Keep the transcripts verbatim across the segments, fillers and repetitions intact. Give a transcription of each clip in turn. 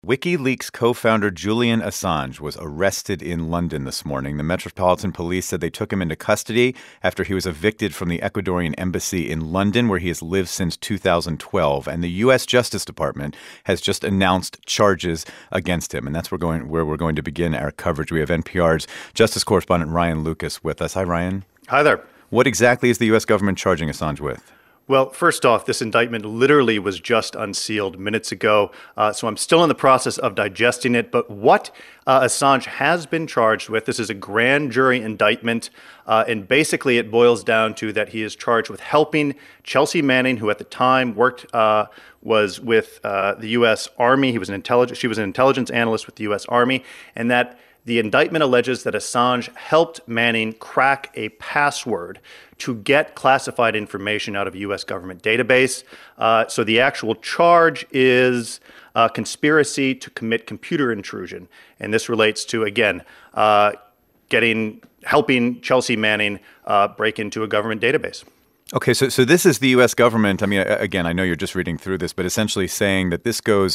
WikiLeaks co-founder Julian Assange was arrested in London this morning. The Metropolitan Police said they took him into custody after he was evicted from the Ecuadorian embassy in London, where he has lived since two thousand twelve. And the U S Justice Department has just announced charges against him. And that's where, going, where we're going to begin our coverage. We have N P R's justice correspondent Ryan Lucas with us. Hi, Ryan. Hi there. What exactly is the U S government charging Assange with? Well, first off, this indictment literally was just unsealed minutes ago, uh, so I'm still in the process of digesting it. But what uh, Assange has been charged with, this is a grand jury indictment, uh, and basically it boils down to that he is charged with helping Chelsea Manning, who at the time worked uh, was with uh, the U S Army. He was an intelligence. She was an intelligence analyst with the U S Army, and that the indictment alleges that Assange helped Manning crack a password to get classified information out of a U S government database. Uh, so the actual charge is uh, conspiracy to commit computer intrusion. And this relates to, again, uh, getting helping Chelsea Manning uh, break into a government database. Okay, so so this is the U S government. I mean, again, I know you're just reading through this, but essentially saying that this goes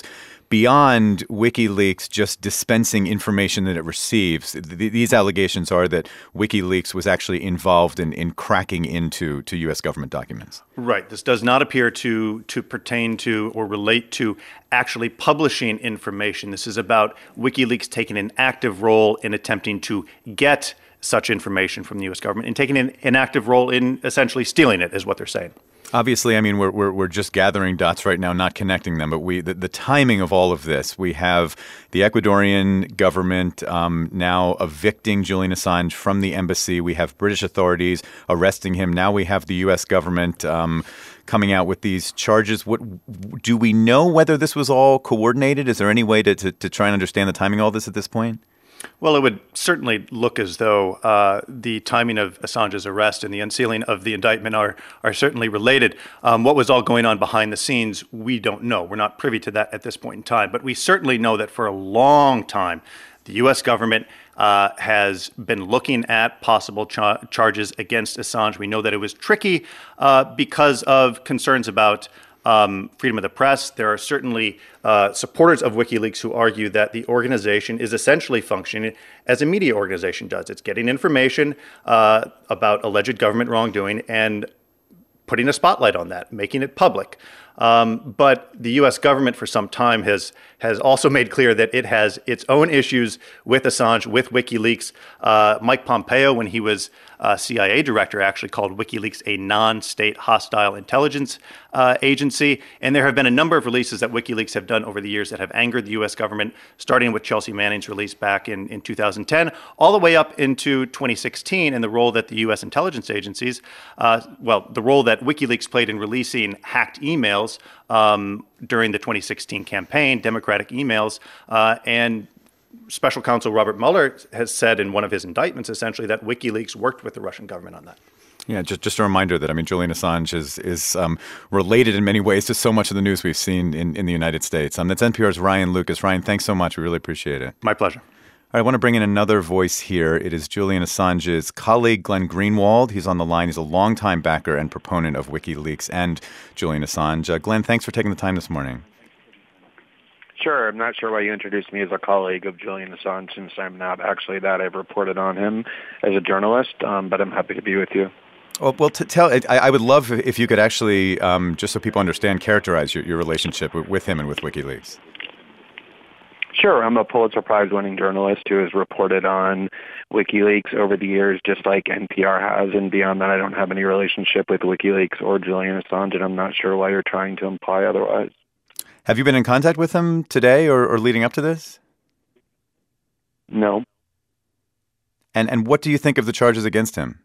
beyond WikiLeaks just dispensing information that it receives. Th- these allegations are that WikiLeaks was actually involved in, in cracking into to U S government documents. Right. This does not appear to to pertain to or relate to actually publishing information. This is about WikiLeaks taking an active role in attempting to get such information from the U S government and taking an, an active role in essentially stealing it, is what they're saying. Obviously, I mean, we're we're we're just gathering dots right now, not connecting them. But we the, the timing of all of this, we have the Ecuadorian government um, now evicting Julian Assange from the embassy. We have British authorities arresting him. Now we have the U S government um, coming out with these charges. What do we know whether this was all coordinated? Is there any way to to, to try and understand the timing of all this at this point? Well, it would certainly look as though uh, the timing of Assange's arrest and the unsealing of the indictment are are certainly related. Um, what was all going on behind the scenes, we don't know. We're not privy to that at this point in time. But we certainly know that for a long time, the U S government uh, has been looking at possible cha- charges against Assange. We know that it was tricky uh, because of concerns about Um, freedom of the press. There are certainly uh, supporters of WikiLeaks who argue that the organization is essentially functioning as a media organization does. It's getting information uh, about alleged government wrongdoing and putting a spotlight on that, making it public. Um, but the U S government for some time has has also made clear that it has its own issues with Assange, with WikiLeaks. Uh, Mike Pompeo, when he was uh, C I A director, actually called WikiLeaks a non-state hostile intelligence uh, agency. And there have been a number of releases that WikiLeaks have done over the years that have angered the U S government, starting with Chelsea Manning's release back in, in two thousand ten, all the way up into twenty sixteen, and the role that the U S intelligence agencies, uh, well, the role that WikiLeaks played in releasing hacked emails Um, during the twenty sixteen campaign, Democratic emails, uh, and Special Counsel Robert Mueller has said in one of his indictments, essentially, that WikiLeaks worked with the Russian government on that. Yeah, just just a reminder that, I mean, Julian Assange is is um, related in many ways to so much of the news we've seen in, in the United States. Um, that's N P R's Ryan Lucas. Ryan, thanks so much. We really appreciate it. My pleasure. I want to bring in another voice here. It is Julian Assange's colleague, Glenn Greenwald. He's on the line. He's a longtime backer and proponent of WikiLeaks and Julian Assange. Uh, Glenn, thanks for taking the time this morning. Sure. I'm not sure why you introduced me as a colleague of Julian Assange, since I'm not actually that. I've reported on him as a journalist, um, but I'm happy to be with you. Well, well to tell, I, I would love if you could actually, um, just so people understand, characterize your, your relationship with him and with WikiLeaks. Sure. I'm a Pulitzer Prize-winning journalist who has reported on WikiLeaks over the years, just like N P R has. And beyond that, I don't have any relationship with WikiLeaks or Julian Assange, and I'm not sure why you're trying to imply otherwise. Have you been in contact with him today or, or leading up to this? No. And and what do you think of the charges against him?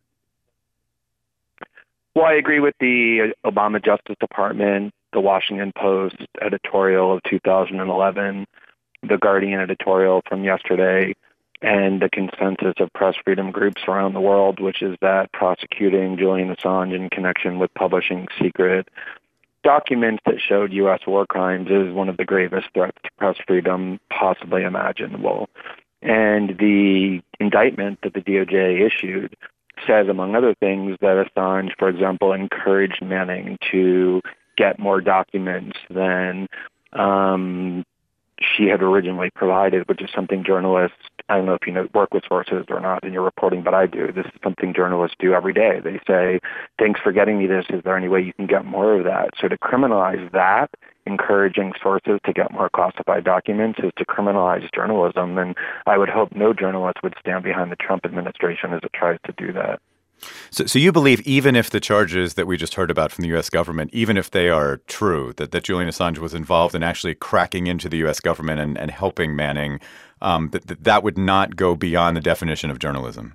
Well, I agree with the Obama Justice Department, the Washington Post editorial of two thousand eleven, the Guardian editorial from yesterday, and the consensus of press freedom groups around the world, which is that prosecuting Julian Assange in connection with publishing secret documents that showed U S war crimes is one of the gravest threats to press freedom possibly imaginable. And the indictment that the D O J issued says, among other things, that Assange, for example, encouraged Manning to get more documents than um, she had originally provided, which is something journalists, I don't know if you know, work with sources or not in your reporting, but I do. This is something journalists do every day. They say, thanks for getting me this. Is there any way you can get more of that? So to criminalize that, encouraging sources to get more classified documents, is to criminalize journalism. And I would hope no journalist would stand behind the Trump administration as it tries to do that. So, so you believe even if the charges that we just heard about from the U S government, even if they are true, that, that Julian Assange was involved in actually cracking into the U S government and, and helping Manning, um, that, that that would not go beyond the definition of journalism?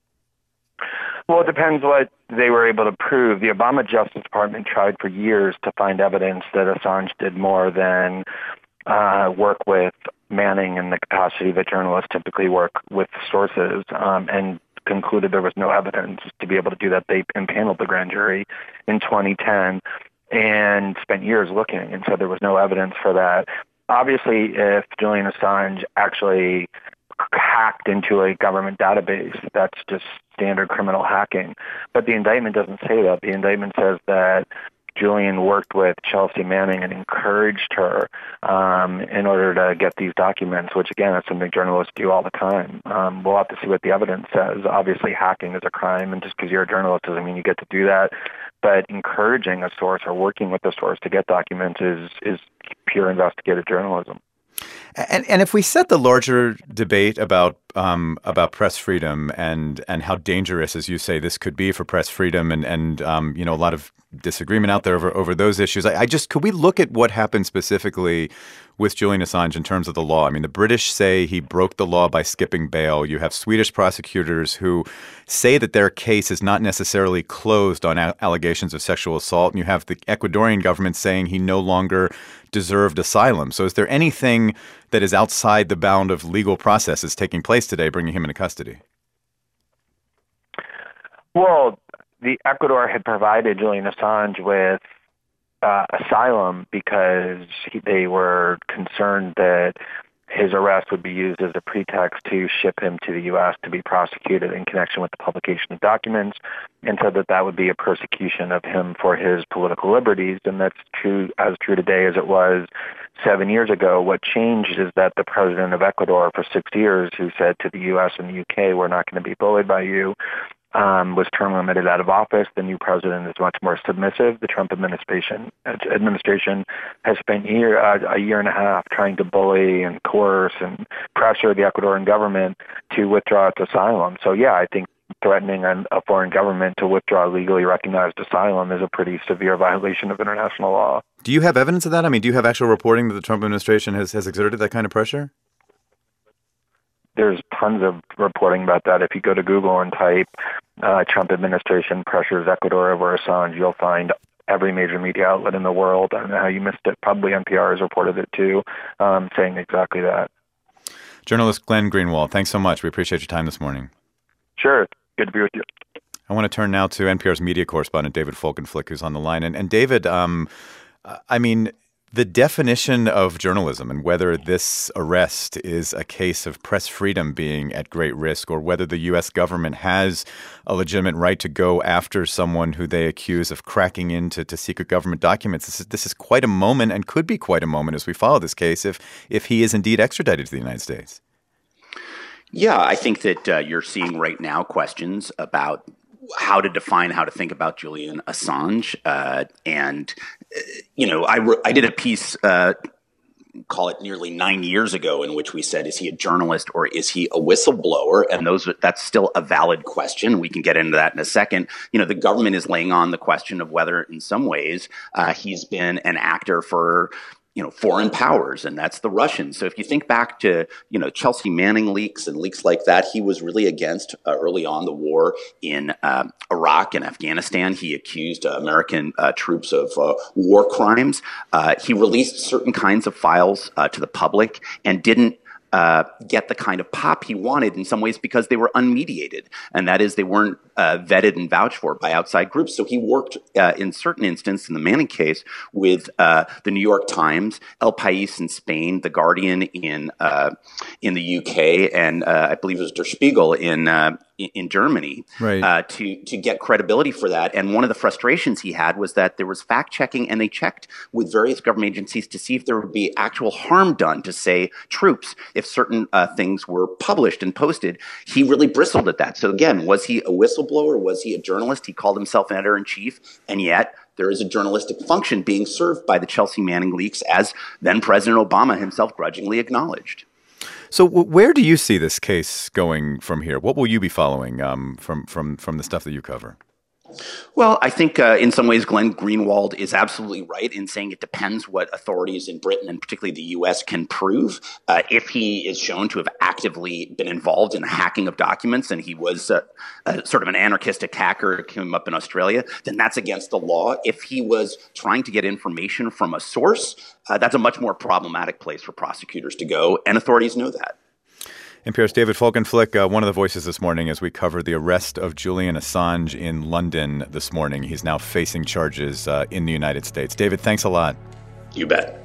Well, it depends what they were able to prove. The Obama Justice Department tried for years to find evidence that Assange did more than uh, work with Manning in the capacity that journalists typically work with sources, um, and concluded there was no evidence to be able to do that. They impaneled the grand jury in twenty ten and spent years looking and said there was no evidence for that. Obviously, if Julian Assange actually hacked into a government database, that's just standard criminal hacking. But the indictment doesn't say that. The indictment says that Julian worked with Chelsea Manning and encouraged her um, in order to get these documents, which, again, is something journalists do all the time. Um, we'll have to see what the evidence says. Obviously, hacking is a crime, and just because you're a journalist doesn't mean you get to do that. But encouraging a source or working with a source to get documents is, is pure investigative journalism. And and if we set the larger debate about um, about press freedom and and how dangerous, as you say, this could be for press freedom, and and um, you know, a lot of disagreement out there over over those issues, I, I just could we look at what happened specifically with Julian Assange in terms of the law? I mean, the British say he broke the law by skipping bail. You have Swedish prosecutors who say that their case is not necessarily closed on a- allegations of sexual assault, and you have the Ecuadorian government saying he no longer deserved asylum. So is there anything that is outside the bound of legal processes taking place today, bringing him into custody? Well, the Ecuador had provided Julian Assange with uh, asylum because he, they were concerned that his arrest would be used as a pretext to ship him to the U S to be prosecuted in connection with the publication of documents, and said that that would be a persecution of him for his political liberties. And that's true, as true today as it was seven years ago. What changed is that the president of Ecuador for six years, who said to the U S and the U K, we're not going to be bullied by you, Um, was term limited out of office. The new president is much more submissive. The Trump administration administration has spent year, uh, a year and a half trying to bully and coerce and pressure the Ecuadorian government to withdraw its asylum. So, yeah, I think threatening a, a foreign government to withdraw legally recognized asylum is a pretty severe violation of international law. Do you have evidence of that? I mean, do you have actual reporting that the Trump administration has, has exerted that kind of pressure? There's tons of reporting about that. If you go to Google and type uh, Trump administration pressures Ecuador over Assange, you'll find every major media outlet in the world. I don't know how you missed it. Probably N P R has reported it too, um, saying exactly that. Journalist Glenn Greenwald, thanks so much. We appreciate your time this morning. Sure. Good to be with you. I want to turn now to N P R's media correspondent, David Folkenflik, who's on the line. And, and David, um, I mean, the definition of journalism and whether this arrest is a case of press freedom being at great risk, or whether the U S government has a legitimate right to go after someone who they accuse of cracking into to secret government documents. This is, this is quite a moment, and could be quite a moment as we follow this case if if he is indeed extradited to the United States. Yeah, I think that uh, you're seeing right now questions about how to define, how to think about Julian Assange. Uh, and, uh, you know, I, re- I did a piece, uh, call it nearly nine years ago, in which we said, is he a journalist or is he a whistleblower? And those that's still a valid question. We can get into that in a second. You know, the government is laying on the question of whether in some ways uh, he's been an actor for you know, foreign powers, and that's the Russians. So if you think back to, you know, Chelsea Manning leaks and leaks like that, he was really against uh, early on the war in uh, Iraq and Afghanistan. He accused uh, American uh, troops of uh, war crimes. Uh, he released certain kinds of files uh, to the public and didn't Uh, get the kind of pop he wanted in some ways because they were unmediated. And that is, they weren't uh, vetted and vouched for by outside groups. So he worked uh, in certain instances, in the Manning case, with uh, the New York Times, El País in Spain, The Guardian in uh, in the U K, and uh, I believe it was Der Spiegel in uh, in, in Germany right. uh, to to get credibility for that. And one of the frustrations he had was that there was fact checking, and they checked with various government agencies to see if there would be actual harm done to, say, troops if certain uh, things were published and posted. He really bristled at that. So again, was he a whistleblower? Was he a journalist? He called himself an editor-in-chief, and yet there is a journalistic function being served by the Chelsea Manning leaks, as then President Obama himself grudgingly acknowledged. So w- where do you see this case going from here? What will you be following um, from, from, from the stuff that you cover? Well, I think uh, in some ways Glenn Greenwald is absolutely right in saying it depends what authorities in Britain and particularly the U S can prove. Uh, if he is shown to have actively been involved in the hacking of documents and he was uh, uh, sort of an anarchistic hacker who came up in Australia, then that's against the law. If he was trying to get information from a source, uh, that's a much more problematic place for prosecutors to go, and authorities know that. N P R's David Folkenflik, uh, one of the voices this morning as we cover the arrest of Julian Assange in London this morning. He's now facing charges uh, in the United States. David, thanks a lot. You bet.